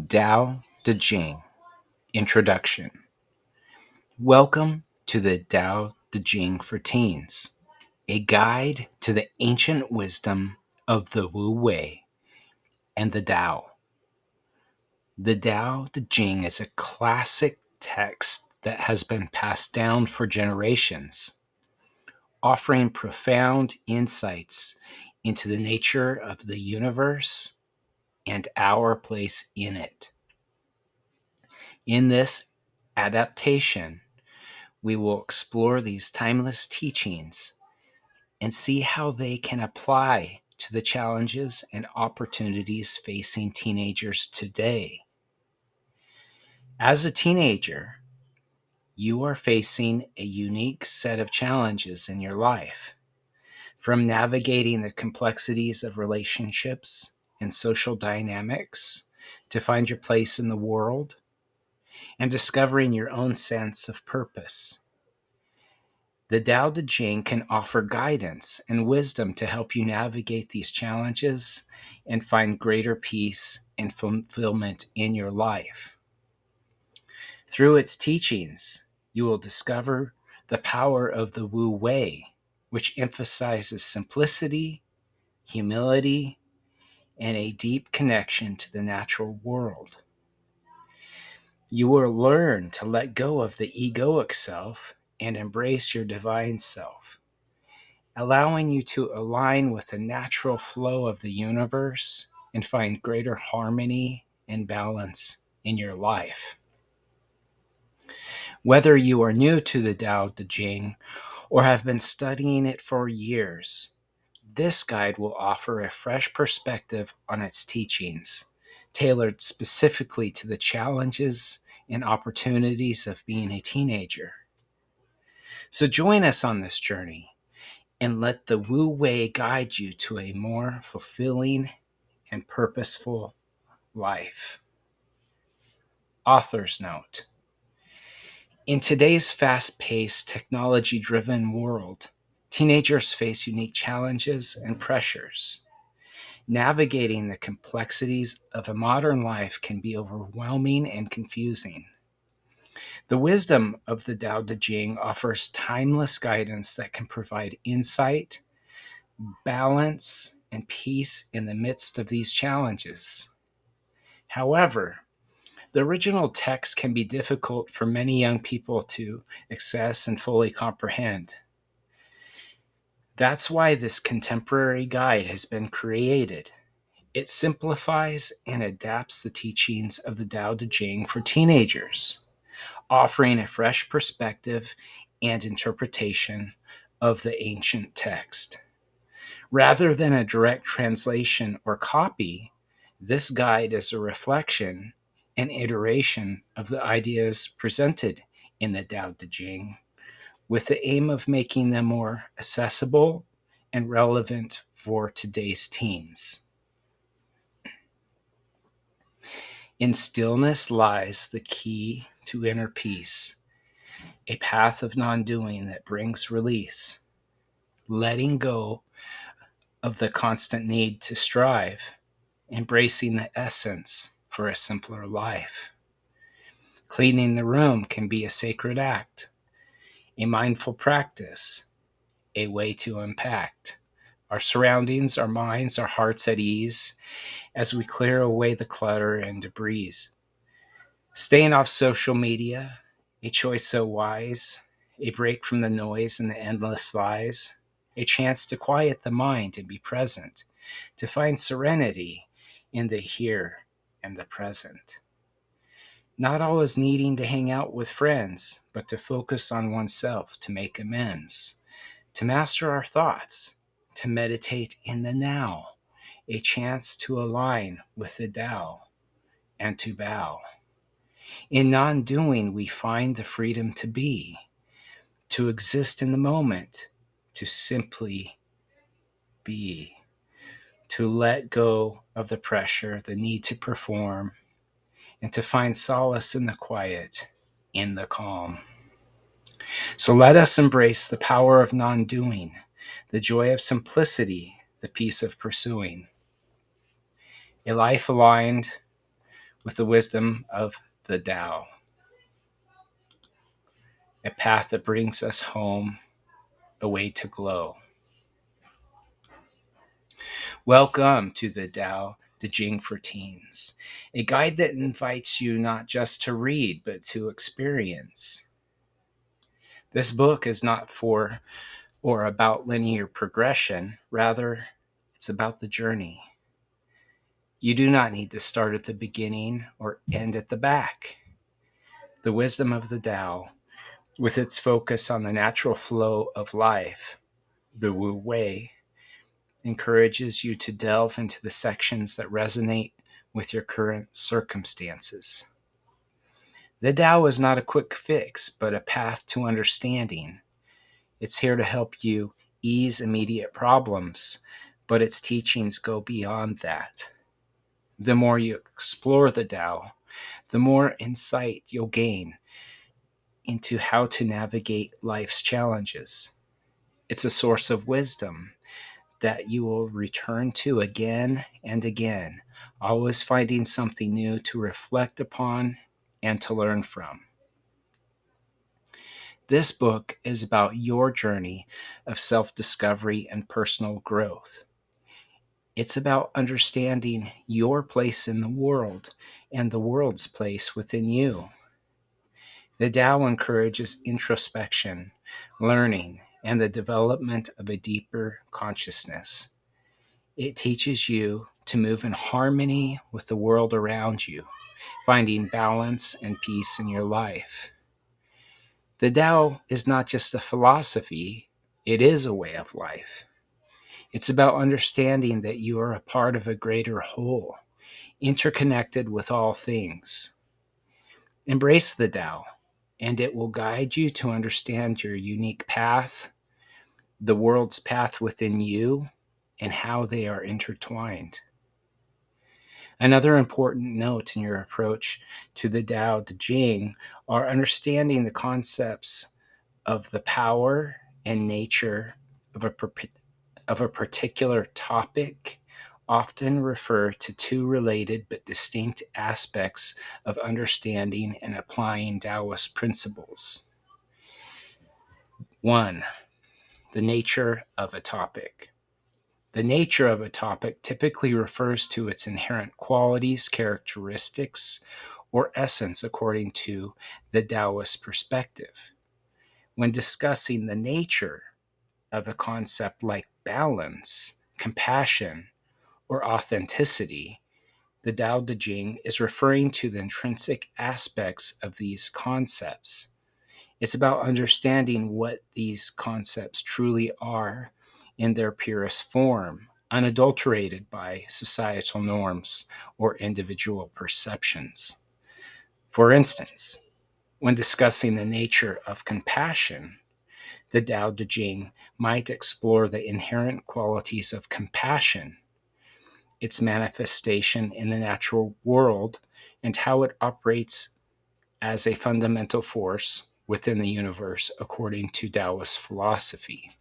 Tao Te Ching Introduction. Welcome to the Tao Te Ching for Teens, a guide to the ancient wisdom of the Wu Wei and the Tao. The Tao Te Ching is a classic text that has been passed down for generations, offering profound insights into the nature of the universe and our place in it. In this adaptation, we will explore these timeless teachings and see how they can apply to the challenges and opportunities facing teenagers today. As a teenager, you are facing a unique set of challenges in your life, from navigating the complexities of relationships and social dynamics to find your place in the world and discovering your own sense of purpose. The Tao Te Ching can offer guidance and wisdom to help you navigate these challenges and find greater peace and fulfillment in your life. Through its teachings, you will discover the power of the Wu Wei, which emphasizes simplicity, humility, and a deep connection to the natural world. You will learn to let go of the egoic self and embrace your divine self, allowing you to align with the natural flow of the universe and find greater harmony and balance in your life. Whether you are new to the Tao Te Ching or have been studying it for years, this guide will offer a fresh perspective on its teachings, tailored specifically to the challenges and opportunities of being a teenager. So join us on this journey and let the Wu Wei guide you to a more fulfilling and purposeful life. Author's note: in today's fast-paced, technology-driven world, teenagers face unique challenges and pressures. Navigating the complexities of a modern life can be overwhelming and confusing. The wisdom of the Tao Te Ching offers timeless guidance that can provide insight, balance, and peace in the midst of these challenges. However, the original text can be difficult for many young people to access and fully comprehend. That's why this contemporary guide has been created. It simplifies and adapts the teachings of the Tao Te Ching for teenagers, offering a fresh perspective and interpretation of the ancient text. Rather than a direct translation or copy, this guide is a reflection and iteration of the ideas presented in the Tao Te Ching, with the aim of making them more accessible and relevant for today's teens. In stillness lies the key to inner peace, a path of non-doing that brings release, letting go of the constant need to strive, embracing the essence for a simpler life. Cleaning the room can be a sacred act, a mindful practice, a way to impact our surroundings, our minds, our hearts at ease as we clear away the clutter and debris. Staying off social media, a choice so wise, a break from the noise and the endless lies, a chance to quiet the mind and be present, to find serenity in the here and the present. Not always needing to hang out with friends, but to focus on oneself to make amends, to master our thoughts, to meditate in the now, a chance to align with the Tao and to bow. In non-doing, we find the freedom to be, to exist in the moment, to simply be, to let go of the pressure, the need to perform, and to find solace in the quiet, in the calm. So let us embrace the power of non-doing, the joy of simplicity, the peace of pursuing. A life aligned with the wisdom of the Tao, a path that brings us home, a way to glow. Welcome to the Tao Te Ching for Teens, a guide that invites you not just to read, but to experience. This book is not for or about linear progression, rather, it's about the journey. You do not need to start at the beginning or end at the back. The wisdom of the Tao, with its focus on the natural flow of life, the Wu Wei, encourages you to delve into the sections that resonate with your current circumstances. The Tao is not a quick fix, but a path to understanding. It's here to help you ease immediate problems, but its teachings go beyond that. The more you explore the Tao, the more insight you'll gain into how to navigate life's challenges. It's a source of wisdom that you will return to again and again, always finding something new to reflect upon and to learn from. This book is about your journey of self-discovery and personal growth. It's about understanding your place in the world and the world's place within you. The Tao encourages introspection, learning, and the development of a deeper consciousness. It teaches you to move in harmony with the world around you, finding balance and peace in your life. The Tao is not just a philosophy, it is a way of life. It's about understanding that you are a part of a greater whole, interconnected with all things. Embrace the Tao, and it will guide you to understand your unique path, the world's path within you, and how they are intertwined. Another important note in your approach to the Tao Te Ching are understanding the concepts of the power and nature of a particular topic, often refer to two related but distinct aspects of understanding and applying Taoist principles. 1. The nature of a topic. The nature of a topic typically refers to its inherent qualities, characteristics, or essence according to the Taoist perspective. When discussing the nature of a concept like balance, compassion, or authenticity, the Tao Te Ching is referring to the intrinsic aspects of these concepts. It's about understanding what these concepts truly are in their purest form, unadulterated by societal norms or individual perceptions. For instance, when discussing the nature of compassion, the Tao Te Ching might explore the inherent qualities of compassion, its manifestation in the natural world, and how it operates as a fundamental force within the universe according to Taoist philosophy.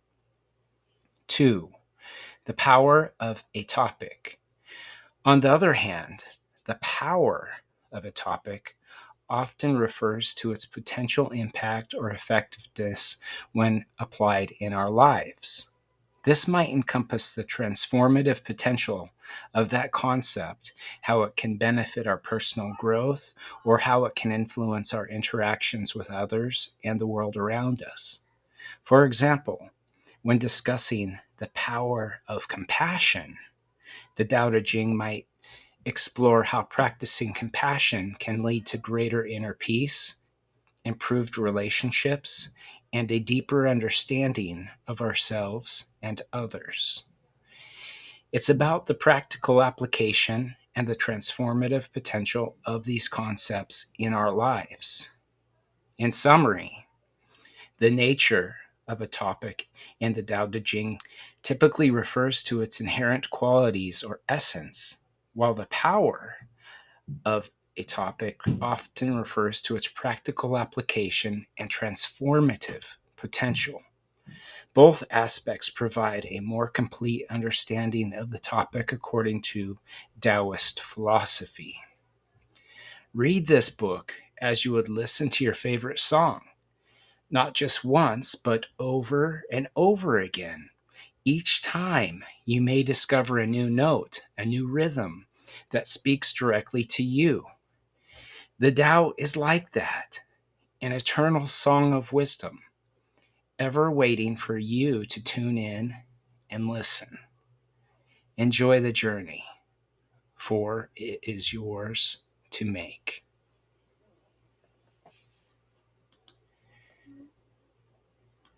2. The power of a topic. On the other hand, the power of a topic often refers to its potential impact or effectiveness when applied in our lives. This might encompass the transformative potential of that concept, how it can benefit our personal growth, or how it can influence our interactions with others and the world around us. For example, when discussing the power of compassion, the Tao Te Ching might explore how practicing compassion can lead to greater inner peace, improved relationships, and a deeper understanding of ourselves and others. It's about the practical application and the transformative potential of these concepts in our lives. In summary, the nature of a topic in the Tao Te Ching typically refers to its inherent qualities or essence, while the power of a topic often refers to its practical application and transformative potential. Both aspects provide a more complete understanding of the topic according to Taoist philosophy. Read this book as you would listen to your favorite song, not just once, but over and over again. Each time you may discover a new note, a new rhythm that speaks directly to you. The Tao is like that, an eternal song of wisdom, ever waiting for you to tune in and listen. Enjoy the journey, for it is yours to make.